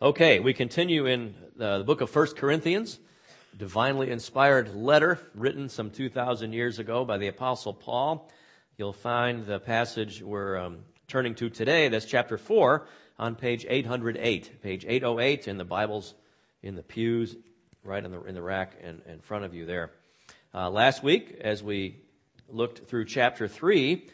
Okay, we continue in the book of 1 Corinthians, divinely inspired letter written some 2,000 years ago by the Apostle Paul. You'll find the passage we're turning to today, that's chapter 4, on page 808. Page 808 in the Bibles in the pews, right in the rack in front of you there. Last week, as we looked through chapter 3,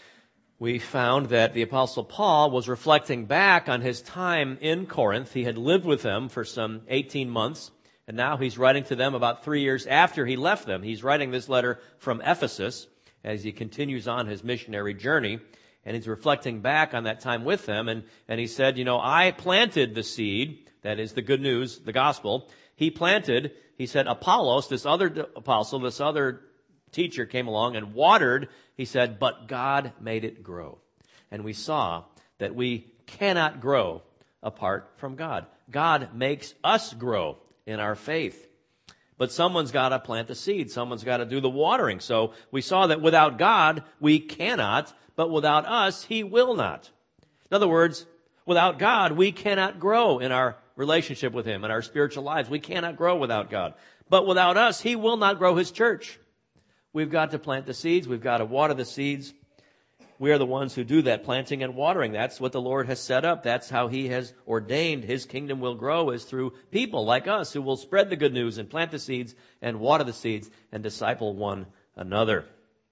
we found that the Apostle Paul was reflecting back on his time in Corinth. He had lived with them for some 18 months, and now he's writing to them about 3 years after he left them. He's writing this letter from Ephesus as he continues on his missionary journey, and he's reflecting back on that time with them, and he said, I planted the seed, that is the good news, the gospel. He said, Apollos, this other apostle, this other teacher came along and watered, he said, but God made it grow. And we saw that we cannot grow apart from God. God makes us grow in our faith. But someone's got to plant the seed. Someone's got to do the watering. So we saw that without God, we cannot, but without us, He will not. In other words, without God, we cannot grow in our relationship with Him, in our spiritual lives. We cannot grow without God. But without us, He will not grow His church. We've got to plant the seeds. We've got to water the seeds. We are the ones who do that planting and watering. That's what the Lord has set up. That's how He has ordained His kingdom will grow, is through people like us who will spread the good news and plant the seeds and water the seeds and disciple one another.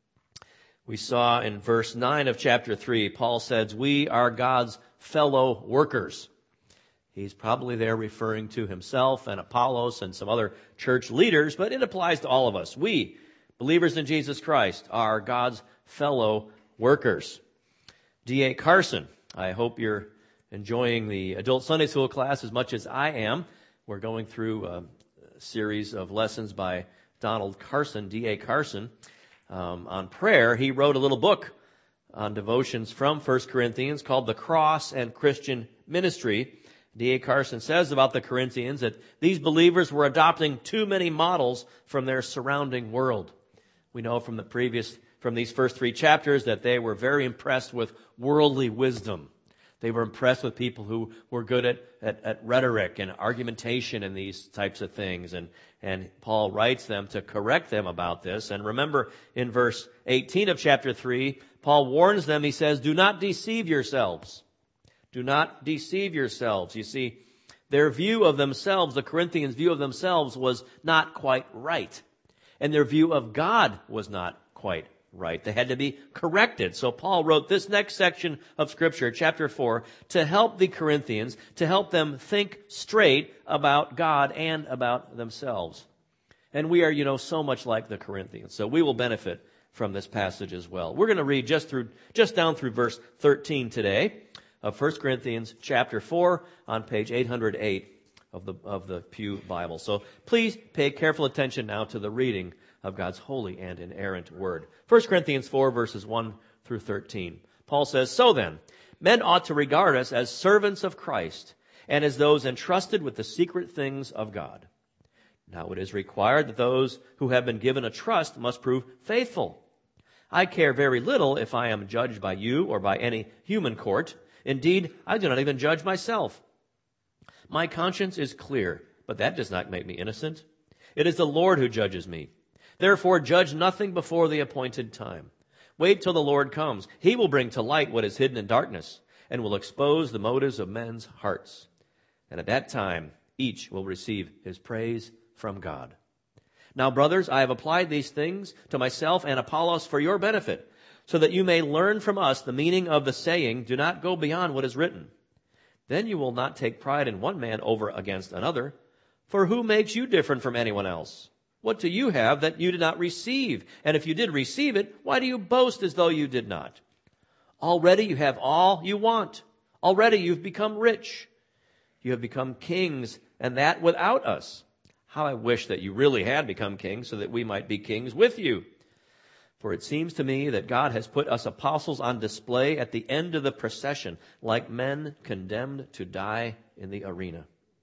We saw in verse 9 of chapter 3, Paul says, we are God's fellow workers. He's probably there referring to himself and Apollos and some other church leaders, but it applies to all of us. We, believers in Jesus Christ, are God's fellow workers. D.A. Carson, I hope you're enjoying the adult Sunday school class as much as I am. We're going through a series of lessons by Donald Carson, D.A. Carson, on prayer. He wrote a little book on devotions from 1 Corinthians called The Cross and Christian Ministry. D.A. Carson says about the Corinthians that these believers were adopting too many models from their surrounding world. We know from these first 3 chapters that they were very impressed with worldly wisdom. They were impressed with people who were good at rhetoric and argumentation and these types of things. And Paul writes them to correct them about this. And remember, in verse 18 of chapter 3, Paul warns them, he says, do not deceive yourselves. Do not deceive yourselves. You see, their view of themselves, the Corinthians' view of themselves, was not quite right. And their view of God was not quite right. They had to be corrected. So Paul wrote this next section of Scripture, chapter 4, to help the Corinthians, to help them think straight about God and about themselves. And we are, so much like the Corinthians. So we will benefit from this passage as well. We're going to read just down through verse 13 today of 1 Corinthians chapter 4 on page 808 of the Pew Bible. So please pay careful attention now to the reading of God's holy and inerrant word. 1 Corinthians 4 verses 1 through 13. Paul says, so then, men ought to regard us as servants of Christ and as those entrusted with the secret things of God. Now it is required that those who have been given a trust must prove faithful. I care very little if I am judged by you or by any human court. Indeed, I do not even judge myself. My conscience is clear, but that does not make me innocent. It is the Lord who judges me. Therefore, judge nothing before the appointed time. Wait till the Lord comes. He will bring to light what is hidden in darkness and will expose the motives of men's hearts. And at that time, each will receive his praise from God. Now, brothers, I have applied these things to myself and Apollos for your benefit, so that you may learn from us the meaning of the saying, do not go beyond what is written. Then you will not take pride in one man over against another. For who makes you different from anyone else? What do you have that you did not receive? And if you did receive it, why do you boast as though you did not? Already you have all you want. Already you've become rich. You have become kings, and that without us. How I wish that you really had become kings so that we might be kings with you. For it seems to me that God has put us apostles on display at the end of the procession, like men condemned to die in the arena.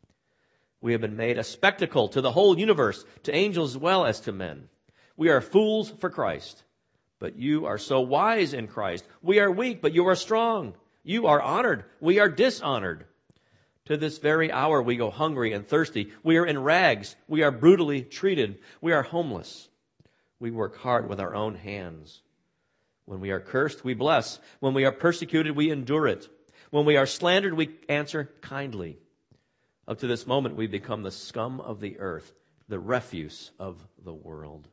We have been made a spectacle to the whole universe, to angels as well as to men. We are fools for Christ, but you are so wise in Christ. We are weak, but you are strong. You are honored. We are dishonored. To this very hour we go hungry and thirsty. We are in rags. We are brutally treated. We are homeless. We work hard with our own hands. When we are cursed, we bless. When we are persecuted, we endure it. When we are slandered, we answer kindly. Up to this moment, we become the scum of the earth, the refuse of the world.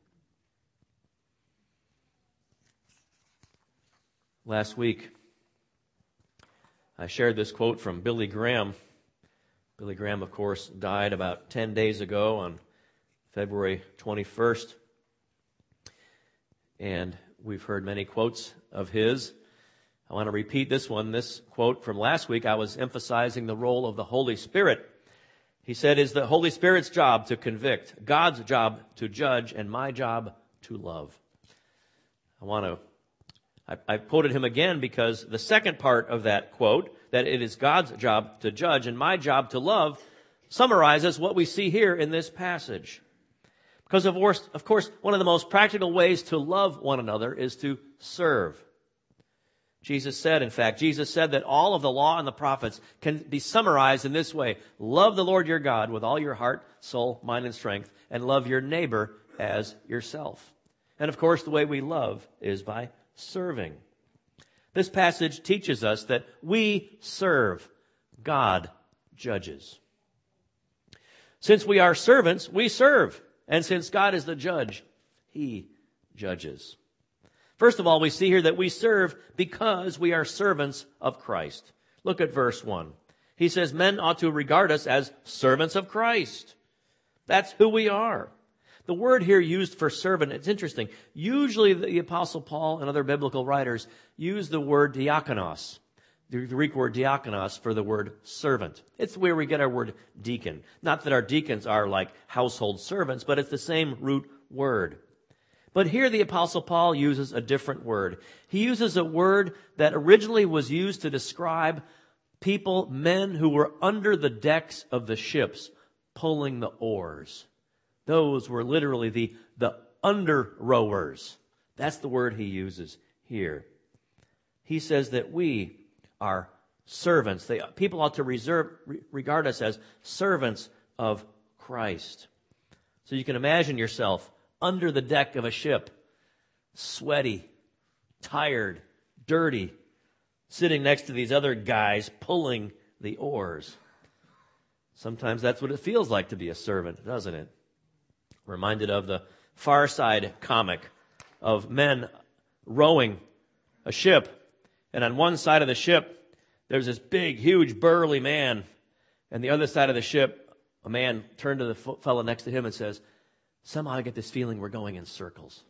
Last week, I shared this quote from Billy Graham. Billy Graham, of course, died about 10 days ago on February 21st. And we've heard many quotes of his. I want to repeat this one. This quote from last week, I was emphasizing the role of the Holy Spirit. He said, "It's the Holy Spirit's job to convict, God's job to judge, and my job to love." I quoted him again because the second part of that quote, that it is God's job to judge and my job to love, summarizes what we see here in this passage. Because of course, one of the most practical ways to love one another is to serve. Jesus said that all of the law and the prophets can be summarized in this way: love the Lord your God with all your heart, soul, mind, and strength, and love your neighbor as yourself. And of course, the way we love is by serving. This passage teaches us that we serve, God judges. Since we are servants, we serve. And since God is the judge, He judges. First of all, we see here that we serve because we are servants of Christ. Look at verse 1. He says, men ought to regard us as servants of Christ. That's who we are. The word here used for servant, it's interesting. Usually the Apostle Paul and other biblical writers use the word diakonos, the Greek word diakonos, for the word servant. It's where we get our word deacon. Not that our deacons are like household servants, but it's the same root word. But here the Apostle Paul uses a different word. He uses a word that originally was used to describe people, men who were under the decks of the ships, pulling the oars. Those were literally the under rowers. That's the word he uses here. He says that we are servants. People ought to regard us as servants of Christ. So you can imagine yourself under the deck of a ship, sweaty, tired, dirty, sitting next to these other guys pulling the oars. Sometimes that's what it feels like to be a servant, doesn't it? Reminded of the Far Side comic of men rowing a ship, and on one side of the ship there's this big, huge, burly man, and the other side of the ship, a man turned to the fellow next to him and says, "Somehow I get this feeling we're going in circles."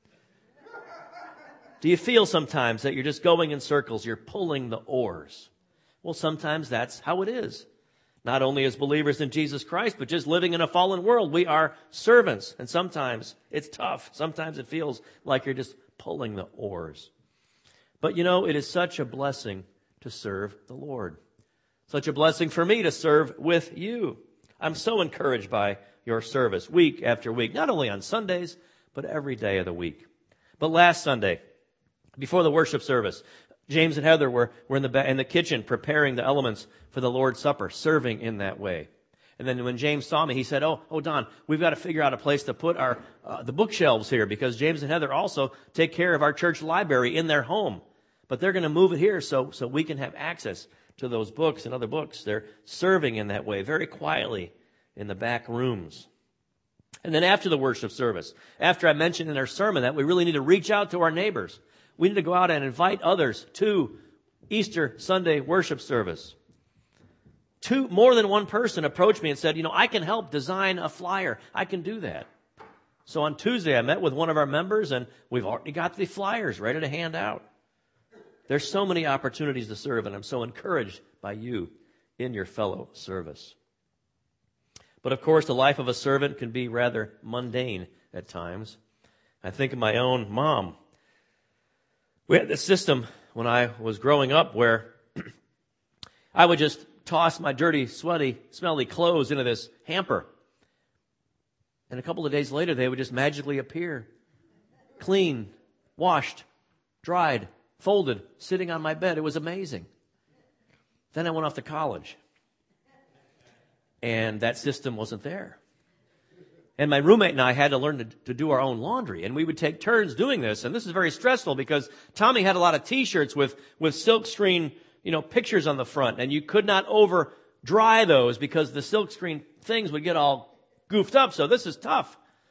Do you feel sometimes that you're just going in circles, you're pulling the oars? Well, sometimes that's how it is. Not only as believers in Jesus Christ, but just living in a fallen world. We are servants, and sometimes it's tough. Sometimes it feels like you're just pulling the oars. But it is such a blessing to serve the Lord. Such a blessing for me to serve with you. I'm so encouraged by your service week after week, not only on Sundays, but every day of the week. But last Sunday, before the worship service, James and Heather were in the kitchen preparing the elements for the Lord's Supper, serving in that way. And then when James saw me, he said, "Oh, Don, we've got to figure out a place to put the bookshelves here, because James and Heather also take care of our church library in their home. But they're going to move it here so we can have access to those books and other books." They're serving in that way, very quietly in the back rooms. And then after the worship service, after I mentioned in our sermon that we really need to reach out to our neighbors, we need to go out and invite others to Easter Sunday worship service. More than one person approached me and said, I can help design a flyer. I can do that. So on Tuesday, I met with one of our members, and we've already got the flyers ready to hand out. There's so many opportunities to serve, and I'm so encouraged by you in your fellow service. But of course, the life of a servant can be rather mundane at times. I think of my own mom. We had this system when I was growing up where I would just toss my dirty, sweaty, smelly clothes into this hamper. And a couple of days later, they would just magically appear. Clean, washed, dried, folded, sitting on my bed. It was amazing. Then I went off to college. And that system wasn't there. And my roommate and I had to learn to do our own laundry. And we would take turns doing this. And this is very stressful because Tommy had a lot of T-shirts with silkscreen, pictures on the front. And you could not over dry those because the silkscreen things would get all goofed up. So this is tough.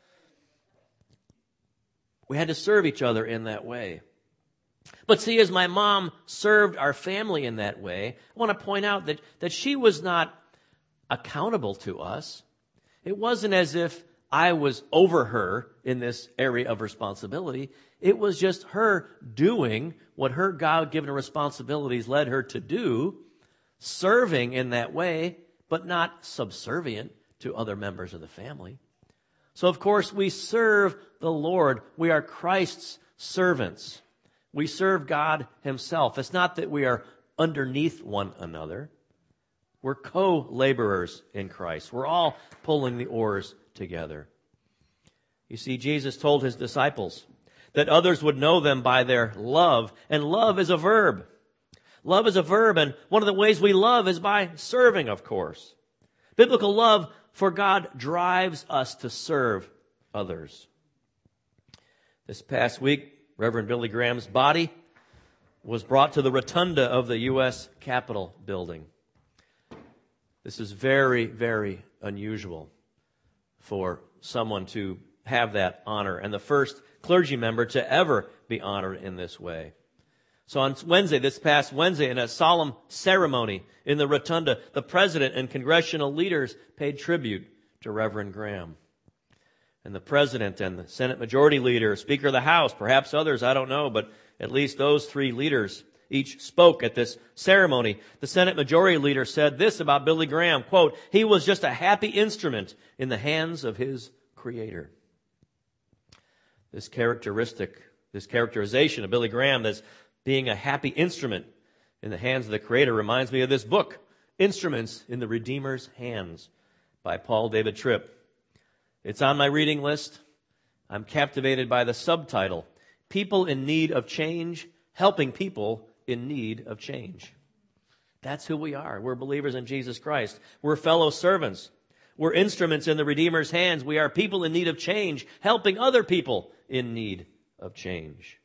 We had to serve each other in that way. But see, as my mom served our family in that way, I want to point out that she was not accountable to us. It wasn't as if I was over her in this area of responsibility. It was just her doing what her God-given responsibilities led her to do, serving in that way, but not subservient to other members of the family. So, of course, we serve the Lord. We are Christ's servants. We serve God himself. It's not that we are underneath one another. We're co-laborers in Christ. We're all pulling the oars together. You see, Jesus told his disciples that others would know them by their love. And love is a verb. Love is a verb, and one of the ways we love is by serving, of course. Biblical love for God drives us to serve others. This past week, Reverend Billy Graham's body was brought to the rotunda of the U.S. Capitol building. This is very, very unusual for someone to have that honor, and the first clergy member to ever be honored in this way. So on Wednesday, this past Wednesday, in a solemn ceremony in the rotunda, the president and congressional leaders paid tribute to Reverend Graham. And the president and the Senate Majority Leader, Speaker of the House, perhaps others, I don't know, but at least those three leaders each spoke at this ceremony. The Senate Majority Leader said this about Billy Graham, quote, "He was just a happy instrument in the hands of his Creator." This characterization of Billy Graham as being a happy instrument in the hands of the Creator reminds me of this book, Instruments in the Redeemer's Hands, by Paul David Tripp. It's on my reading list. I'm captivated by the subtitle, People in Need of Change, Helping People in Need of Change. That's who we are. We're believers in Jesus Christ. We're fellow servants. We're instruments in the Redeemer's hands. We are people in need of change, helping other people in need of change.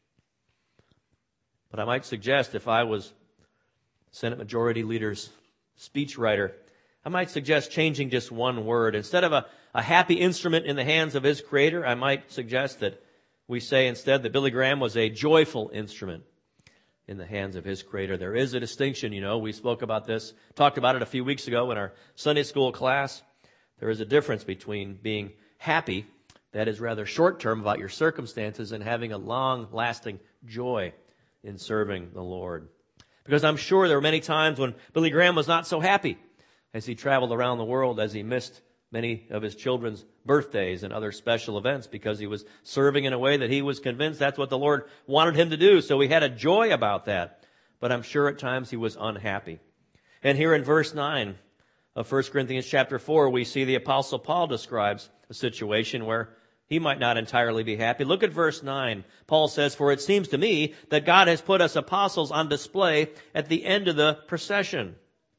But I might suggest, if I was Senate Majority Leader's speechwriter, I might suggest changing just one word. Instead of a happy instrument in the hands of his Creator, I might suggest that we say instead that Billy Graham was a joyful instrument in the hands of his Creator. There is a distinction, we spoke about this, talked about it a few weeks ago in our Sunday school class. There is a difference between being happy, that is rather short-term about your circumstances, and having a long-lasting joy in serving the Lord. Because I'm sure there were many times when Billy Graham was not so happy as he traveled around the world, as he missed many of his children's birthdays and other special events because he was serving in a way that he was convinced that's what the Lord wanted him to do. So he had a joy about that. But I'm sure at times he was unhappy. And here in verse 9 of 1 Corinthians chapter 4, we see the Apostle Paul describes a situation where he might not entirely be happy. Look at verse 9. Paul says, "For it seems to me that God has put us apostles on display at the end of the procession,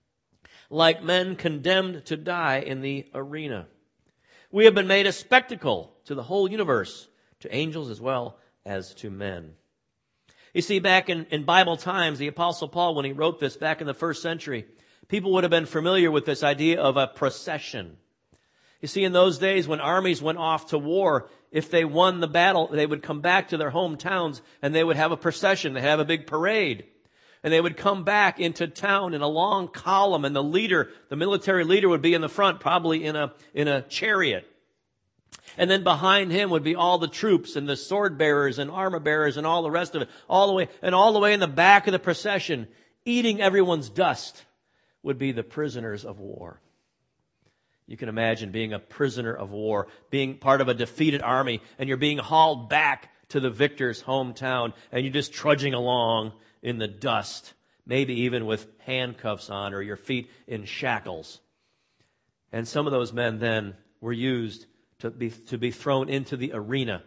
like men condemned to die in the arena. We have been made a spectacle to the whole universe, to angels as well as to men." You see, back in Bible times, the Apostle Paul, when he wrote this back in the first century, people would have been familiar with this idea of a procession. You see, in those days when armies went off to war, if they won the battle, they would come back to their hometowns and they would have a procession. They'd have a big parade. And they would come back into town in a long column, and the military leader would be in the front, probably in a chariot. And then behind him would be all the troops and the sword bearers and armor bearers and all the rest of it, all the way in the back of the procession, eating everyone's dust, would be the prisoners of war. You can imagine being a prisoner of war, being part of a defeated army, and you're being hauled back to the victor's hometown, and you're just trudging along in the dust, maybe even with handcuffs on or your feet in shackles. And some of those men then were used to be thrown into the arena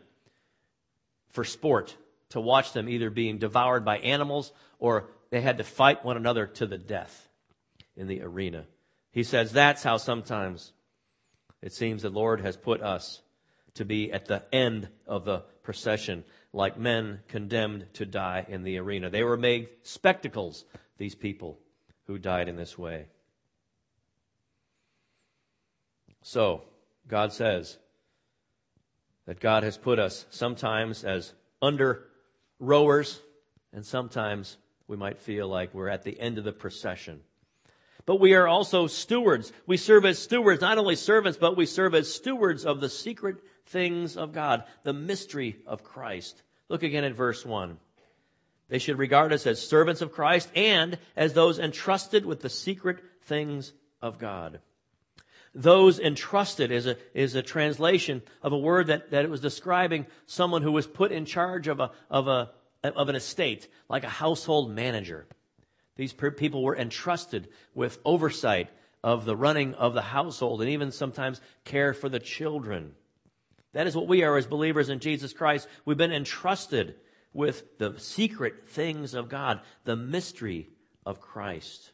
for sport, to watch them either being devoured by animals or they had to fight one another to the death in the arena. He says that's how sometimes it seems the Lord has put us to be at the end of the procession, like men condemned to die in the arena. They were made spectacles, these people who died in this way. So, God says that God has put us sometimes as under rowers, and sometimes we might feel like we're at the end of the procession. But we are also stewards. We serve as stewards, not only servants, but we serve as stewards of the secret things of God, the mystery of Christ. Look again at verse 1. They should regard us as servants of Christ and as those entrusted with the secret things of God. Those entrusted is a translation of a word that it was describing someone who was put in charge of an estate, like a household manager. These people were entrusted with oversight of the running of the household and even sometimes care for the children. That is what we are as believers in Jesus Christ. We've been entrusted with the secret things of God, the mystery of Christ.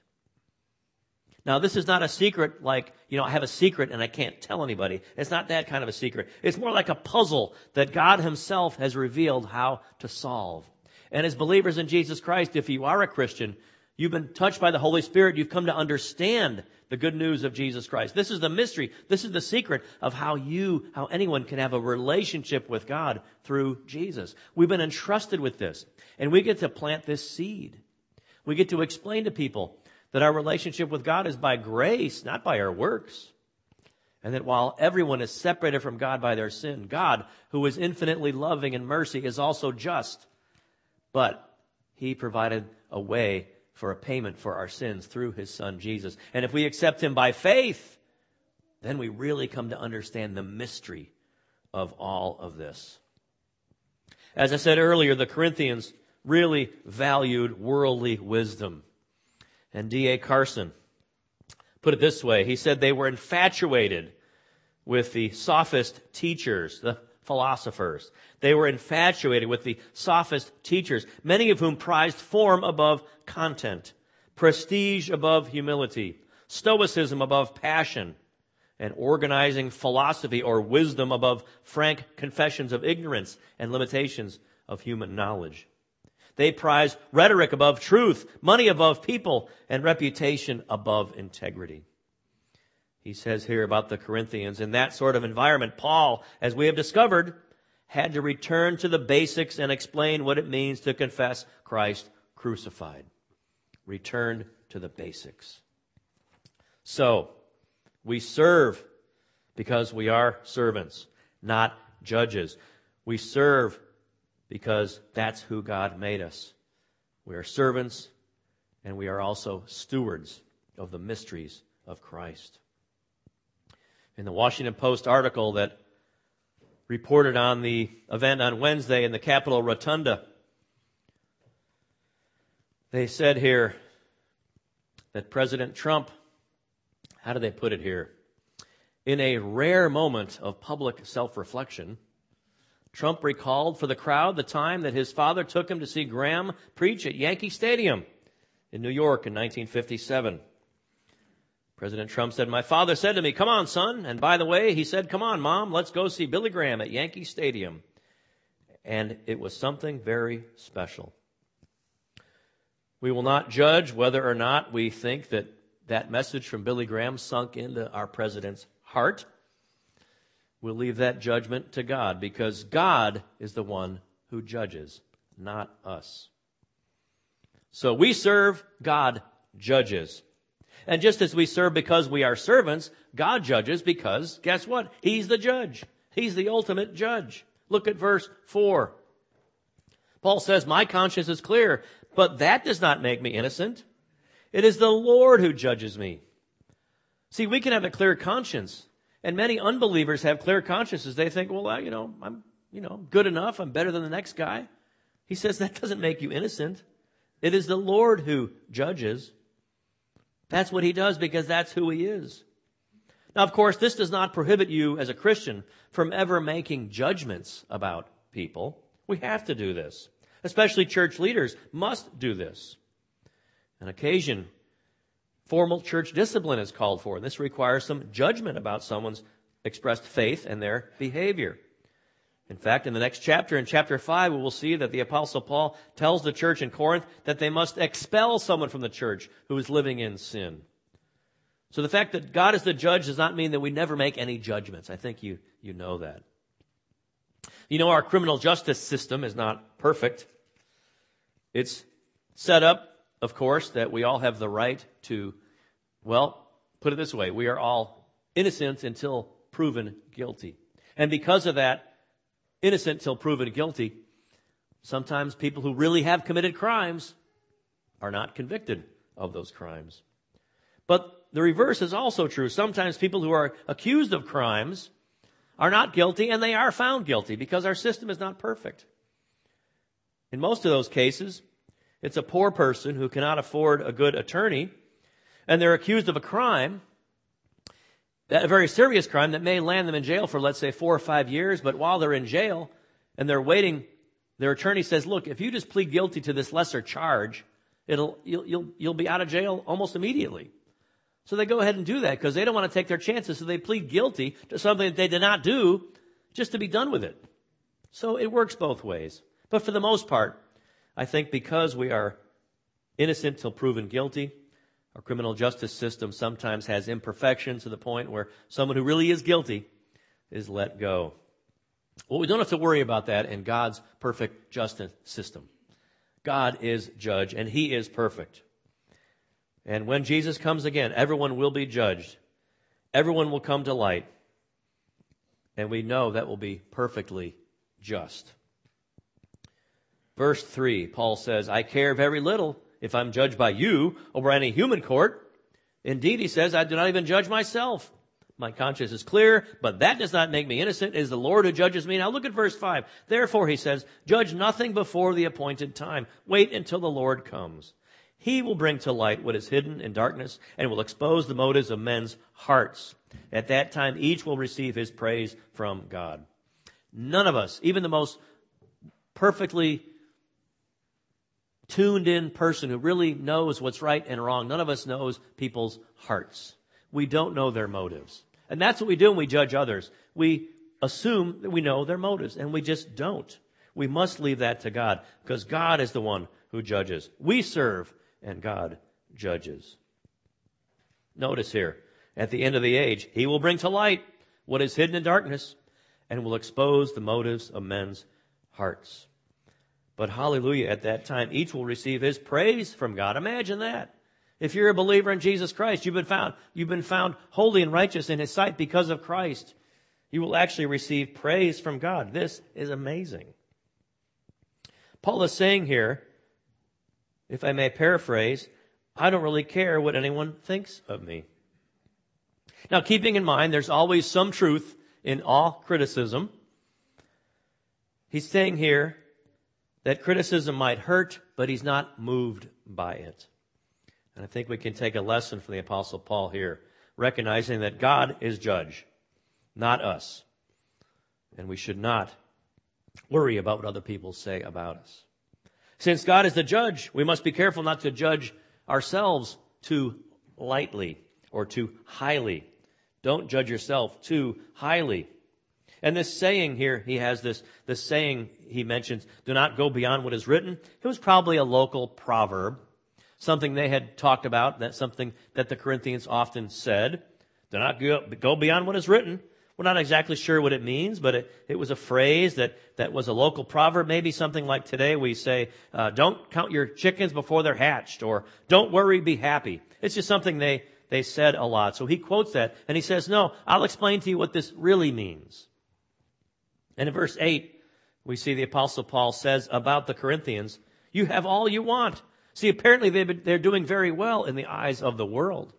Now, this is not a secret like, I have a secret and I can't tell anybody. It's not that kind of a secret. It's more like a puzzle that God himself has revealed how to solve. And as believers in Jesus Christ, if you are a Christian, you've been touched by the Holy Spirit. You've come to understand the good news of Jesus Christ. This is the mystery. This is the secret of how anyone can have a relationship with God through Jesus. We've been entrusted with this, and we get to plant this seed. We get to explain to people that our relationship with God is by grace, not by our works. And that while everyone is separated from God by their sin, God, who is infinitely loving and mercy, is also just. But he provided a way for a payment for our sins through his Son, Jesus. And if we accept him by faith, then we really come to understand the mystery of all of this. As I said earlier, the Corinthians really valued worldly wisdom. And D.A. Carson put it this way. He said they were infatuated with the sophist teachers, the philosophers. They were infatuated with the sophist teachers, many of whom prized form above content, prestige above humility, stoicism above passion, and organizing philosophy or wisdom above frank confessions of ignorance and limitations of human knowledge. They prize rhetoric above truth, money above people, and reputation above integrity. He says here about the Corinthians, in that sort of environment, Paul, as we have discovered, had to return to the basics and explain what it means to confess Christ crucified. Return to the basics. So, we serve because we are servants, not judges. We serve because that's who God made us. We are servants, and we are also stewards of the mysteries of Christ. In the Washington Post article that reported on the event on Wednesday in the Capitol Rotunda, they said here that President Trump, how do they put it here? In a rare moment of public self-reflection, Trump recalled for the crowd the time that his father took him to see Graham preach at Yankee Stadium in New York in 1957. President Trump said, "My father said to me, 'Come on, son.' And by the way, he said, 'Come on, Mom, let's go see Billy Graham at Yankee Stadium.' And it was something very special." We will not judge whether or not we think that message from Billy Graham sunk into our president's heart. We'll leave that judgment to God, because God is the one who judges, not us. So we serve, God judges. And just as we serve because we are servants, God judges because, guess what? He's the judge. He's the ultimate judge. Look at verse 4. Paul says, "My conscience is clear, but that does not make me innocent. It is the Lord who judges me." See, we can have a clear conscience. And many unbelievers have clear consciences. They think, well, I'm good enough. I'm better than the next guy. He says that doesn't make you innocent. It is the Lord who judges. That's what he does because that's who he is. Now, of course, this does not prohibit you as a Christian from ever making judgments about people. We have to do this. Especially church leaders must do this. On occasion, Formal church discipline is called for, and this requires some judgment about someone's expressed faith and their behavior. In fact, in the next chapter, in chapter 5, we will see that the Apostle Paul tells the church in Corinth that they must expel someone from the church who is living in sin. So the fact that God is the judge does not mean that we never make any judgments. I think you know that. You know, our criminal justice system is not perfect. It's set up, of course, that we all have the right to, well, put it this way, we are all innocent until proven guilty. And because of that, innocent till proven guilty, sometimes people who really have committed crimes are not convicted of those crimes. But the reverse is also true. Sometimes people who are accused of crimes are not guilty, and they are found guilty because our system is not perfect. In most of those cases, it's a poor person who cannot afford a good attorney, and they're accused of a crime, a very serious crime that may land them in jail for, let's say, 4 or 5 years, but while they're in jail and they're waiting, their attorney says, look, if you just plead guilty to this lesser charge, you'll be out of jail almost immediately. So they go ahead and do that because they don't want to take their chances, so they plead guilty to something that they did not do just to be done with it. So it works both ways. But for the most part, I think because we are innocent till proven guilty, our criminal justice system sometimes has imperfections to the point where someone who really is guilty is let go. Well, we don't have to worry about that in God's perfect justice system. God is judge, and he is perfect. And when Jesus comes again, everyone will be judged. Everyone will come to light. And we know that will be perfectly just. Verse 3, Paul says, I care very little if I'm judged by you or by any human court. Indeed, he says, I do not even judge myself. My conscience is clear, but that does not make me innocent. It is the Lord who judges me. Now look at verse 5. Therefore, he says, judge nothing before the appointed time. Wait until the Lord comes. He will bring to light what is hidden in darkness and will expose the motives of men's hearts. At that time, each will receive his praise from God. None of us, even the most perfectly tuned in person who really knows what's right and wrong, none of us knows people's hearts. We don't know their motives. And that's what we do when we judge others. We assume that we know their motives, and we just don't. We must leave that to God, because God is the one who judges. We serve, and God judges. Notice here, at the end of the age, he will bring to light what is hidden in darkness and will expose the motives of men's hearts. But hallelujah, at that time, each will receive his praise from God. Imagine that. If you're a believer in Jesus Christ, you've been found holy and righteous in his sight because of Christ. You will actually receive praise from God. This is amazing. Paul is saying here, if I may paraphrase, I don't really care what anyone thinks of me. Now, keeping in mind, there's always some truth in all criticism. He's saying here that criticism might hurt, but he's not moved by it. And I think we can take a lesson from the Apostle Paul here, recognizing that God is judge, not us. And we should not worry about what other people say about us. Since God is the judge, we must be careful not to judge ourselves too lightly or too highly. Don't judge yourself too highly. And this saying here, he has this saying he mentions, do not go beyond what is written. It was probably a local proverb, something they had talked about, that's something that the Corinthians often said. Do not go beyond what is written. We're not exactly sure what it means, but it was a phrase that was a local proverb, maybe something like today we say, don't count your chickens before they're hatched, or don't worry, be happy. It's just something they said a lot. So he quotes that, and he says, no, I'll explain to you what this really means. And in verse 8, we see the Apostle Paul says about the Corinthians, you have all you want. See, apparently they're doing very well in the eyes of the world.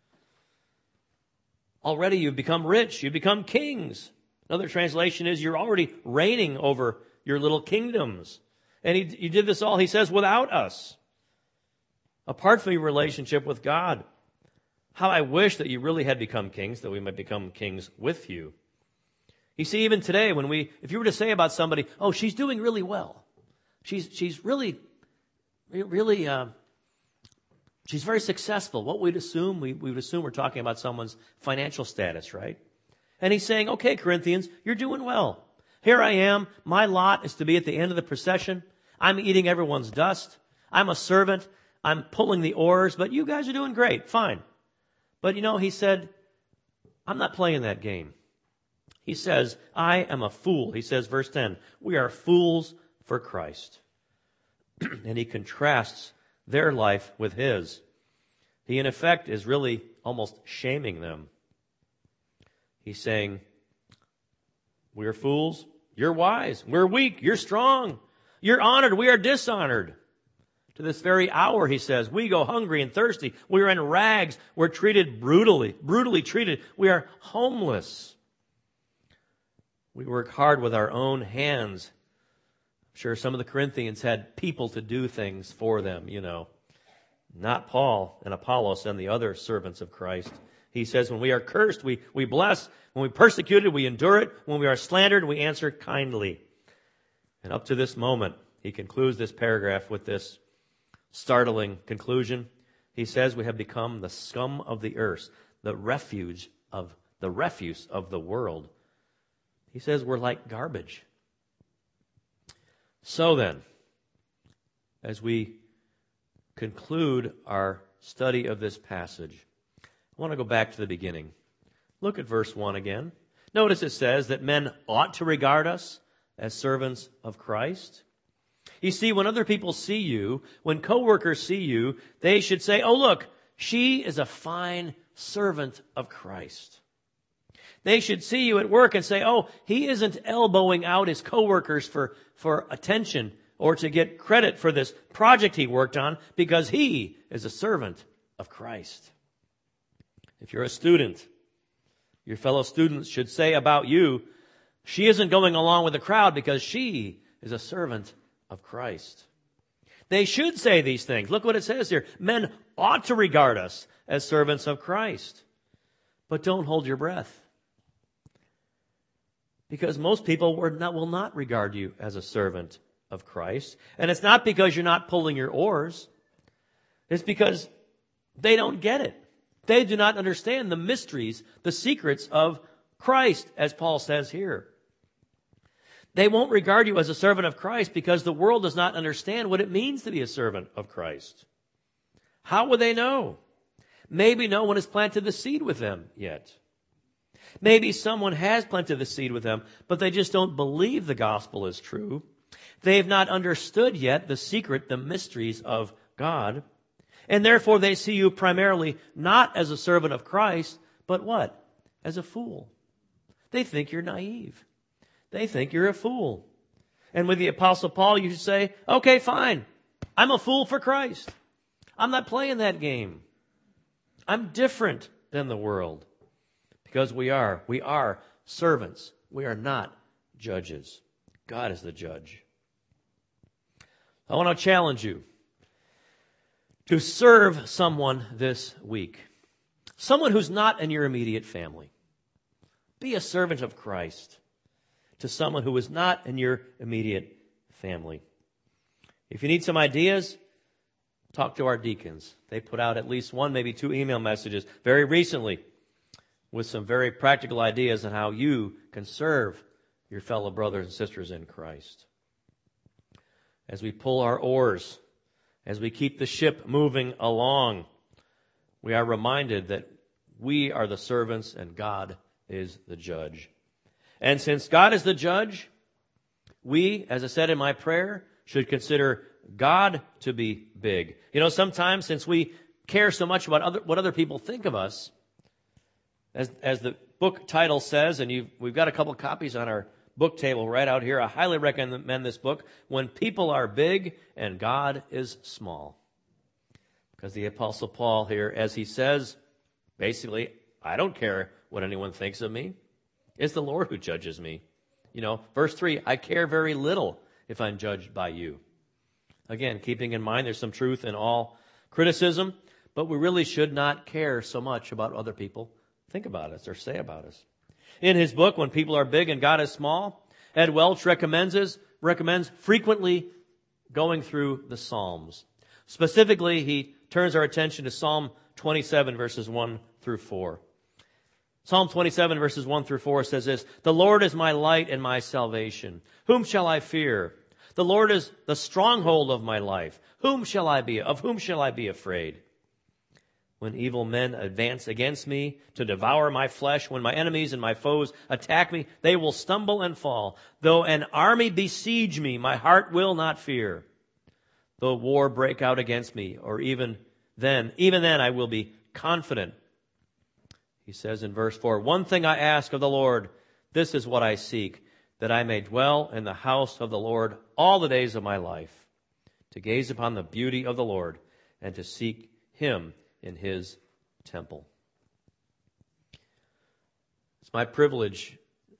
Already you've become rich. You've become kings. Another translation is you're already reigning over your little kingdoms. And you did this all, he says, without us. Apart from your relationship with God. How I wish that you really had become kings, that we might become kings with you. You see, even today, if you were to say about somebody, oh, she's doing really well. She's really She's very successful. What we'd assume, we would assume we're talking about someone's financial status, right? And he's saying, okay, Corinthians, you're doing well. Here I am. My lot is to be at the end of the procession. I'm eating everyone's dust. I'm a servant. I'm pulling the oars, but you guys are doing great. Fine. But he said, I'm not playing that game. He says, I am a fool. He says, verse 10, we are fools for Christ. And he contrasts their life with his. He, in effect, is really almost shaming them. He's saying, we're fools. You're wise. We're weak. You're strong. You're honored. We are dishonored. To this very hour, he says, we go hungry and thirsty. We are in rags. We're treated brutally treated. We are homeless. We work hard with our own hands. I'm sure some of the Corinthians had people to do things for them, Not Paul and Apollos and the other servants of Christ. He says, when we are cursed, we bless. When we are persecuted, we endure it. When we are slandered, we answer kindly. And up to this moment, he concludes this paragraph with this startling conclusion. He says, we have become the scum of the earth, the refuse of the world. He says we're like garbage. So then, as we conclude our study of this passage, I want to go back to the beginning. Look at verse 1 again. Notice it says that men ought to regard us as servants of Christ. You see, when other people see you, when coworkers see you, they should say, oh, look, she is a fine servant of Christ. They should see you at work and say, oh, he isn't elbowing out his coworkers for attention or to get credit for this project he worked on because he is a servant of Christ. If you're a student, your fellow students should say about you, she isn't going along with the crowd because she is a servant of Christ. They should say these things. Look what it says here. Men ought to regard us as servants of Christ. But don't hold your breath. Because most people will not regard you as a servant of Christ. And it's not because you're not pulling your oars. It's because they don't get it. They do not understand the mysteries, the secrets of Christ, as Paul says here. They won't regard you as a servant of Christ because the world does not understand what it means to be a servant of Christ. How would they know? Maybe no one has planted the seed with them yet. Maybe someone has planted the seed with them, but they just don't believe the gospel is true. They have not understood yet the secret, the mysteries of God. And therefore they see you primarily not as a servant of Christ, but what? As a fool. They think you're naive. They think you're a fool. And with the Apostle Paul, you say, okay, fine. I'm a fool for Christ. I'm not playing that game. I'm different than the world. Because we are servants. We are not judges. God is the judge. I want to challenge you to serve someone this week. Someone who's not in your immediate family. Be a servant of Christ to someone who is not in your immediate family. If you need some ideas, talk to our deacons. They put out at least one, maybe two email messages very recently with some very practical ideas on how you can serve your fellow brothers and sisters in Christ. As we pull our oars, as we keep the ship moving along, we are reminded that we are the servants and God is the judge. And since God is the judge, we, as I said in my prayer, should consider God to be big. Sometimes since we care so much about what other people think of us, as the book title says, and we've got a couple copies on our book table right out here. I highly recommend this book, When People Are Big and God is Small. Because the Apostle Paul here, as he says, basically, I don't care what anyone thinks of me. It's the Lord who judges me. Verse 3, I care very little if I'm judged by you. Again, keeping in mind there's some truth in all criticism, but we really should not care so much about what other people think about us or say about us. In his book, When People Are Big and God is Small, Ed Welch recommends frequently going through the Psalms. Specifically, he turns our attention to Psalm 27, verses 1 through 4. Psalm 27, verses 1 through 4 says this, "The Lord is my light and my salvation. Whom shall I fear? The Lord is the stronghold of my life. Of whom shall I be afraid? When evil men advance against me to devour my flesh, when my enemies and my foes attack me, they will stumble and fall. Though an army besiege me, my heart will not fear. Though war break out against me, or even then I will be confident." He says in verse 4, "One thing I ask of the Lord, this is what I seek, that I may dwell in the house of the Lord all the days of my life, to gaze upon the beauty of the Lord and to seek him in his temple." It's my privilege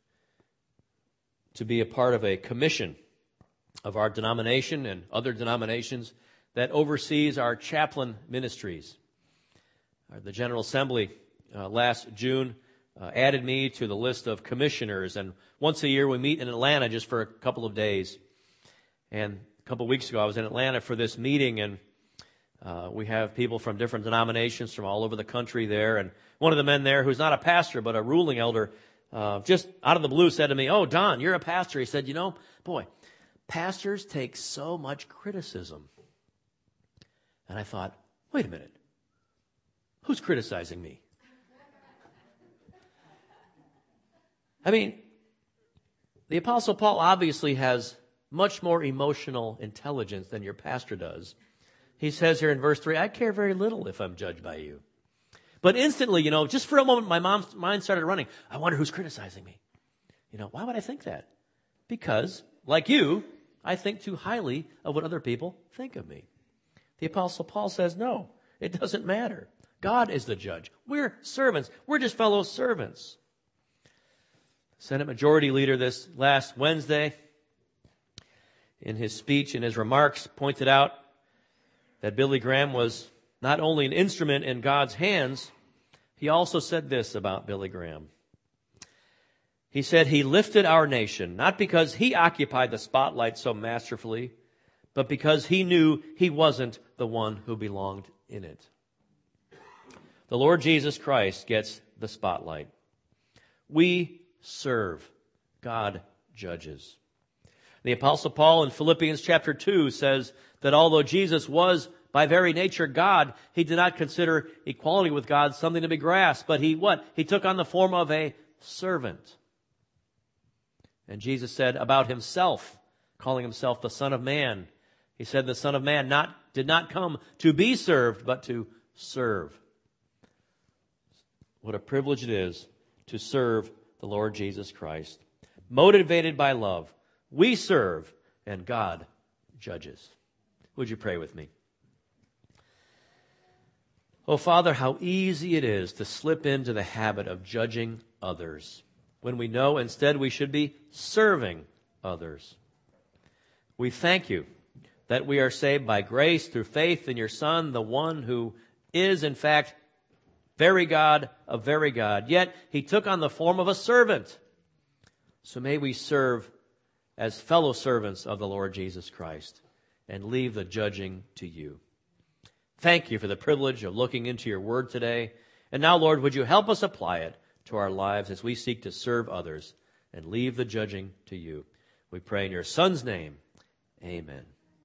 to be a part of a commission of our denomination and other denominations that oversees our chaplain ministries. The General Assembly last June added me to the list of commissioners, and once a year we meet in Atlanta just for a couple of days. And a couple of weeks ago I was in Atlanta for this meeting, and we have people from different denominations from all over the country there. And one of the men there, who's not a pastor but a ruling elder, just out of the blue said to me, "Oh, Don, you're a pastor." He said, boy, pastors take so much criticism. And I thought, wait a minute, who's criticizing me? I mean, the Apostle Paul obviously has much more emotional intelligence than your pastor does. He says here in verse 3, "I care very little if I'm judged by you." But instantly, just for a moment, my mom's mind started running. I wonder who's criticizing me. Why would I think that? Because, like you, I think too highly of what other people think of me. The Apostle Paul says, no, it doesn't matter. God is the judge. We're servants. We're just fellow servants. Senate Majority Leader this last Wednesday, in his speech, in his remarks, pointed out that Billy Graham was not only an instrument in God's hands, he also said this about Billy Graham. He said he lifted our nation, not because he occupied the spotlight so masterfully, but because he knew he wasn't the one who belonged in it. The Lord Jesus Christ gets the spotlight. We serve. God judges. The Apostle Paul in Philippians chapter 2 says that although Jesus was by very nature God, he did not consider equality with God something to be grasped, but he took on the form of a servant. And Jesus said about himself, calling himself the Son of Man, he said the Son of Man did not come to be served, but to serve. What a privilege it is to serve the Lord Jesus Christ. Motivated by love, we serve, and God judges. Would you pray with me? Oh, Father, how easy it is to slip into the habit of judging others when we know instead we should be serving others. We thank you that we are saved by grace through faith in your Son, the one who is, in fact, very God of very God. Yet he took on the form of a servant. So may we serve as fellow servants of the Lord Jesus Christ and leave the judging to you. Thank you for the privilege of looking into your word today. And now, Lord, would you help us apply it to our lives as we seek to serve others and leave the judging to you. We pray in your Son's name. Amen.